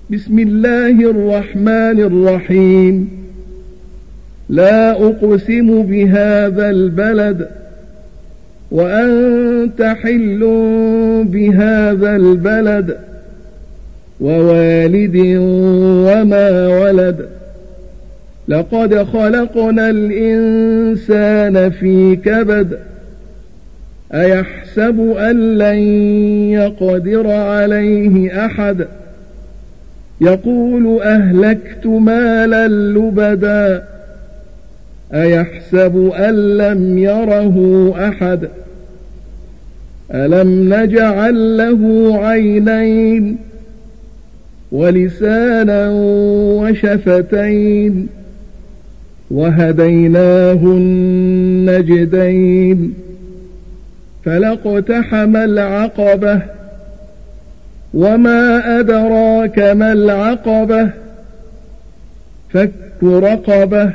بسم الله الرحمن الرحيم لا أقسم بهذا البلد وأنت حل بهذا البلد ووالد وما ولد لقد خلقنا الإنسان في كبد أيحسب أن لن يقدر عليه أحد يقول أهلكت مالا لبدا أيحسب أن لم يره أحد ألم نجعل له عينين ولسانا وشفتين وهديناه النجدين فلاقتحم العقبة وما أدراك ما العقبة فك رقبة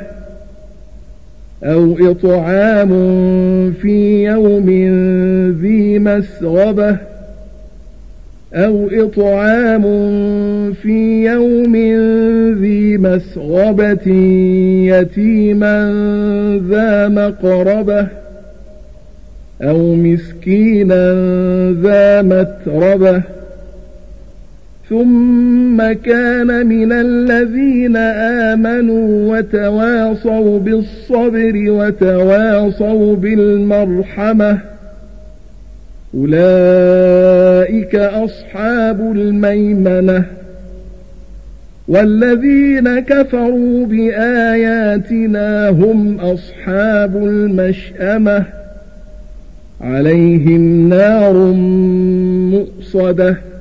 أو إطعام في يوم ذي مسغبة أو إطعام في يوم ذي مسغبة يتيما ذا مقربة أو مسكينا ذا متربة ثم كان من الذين آمنوا وتواصوا بالصبر وتواصوا بالمرحمة أولئك أصحاب الميمنة والذين كفروا بآياتنا هم أصحاب المشأمة عليهم نار مؤصدة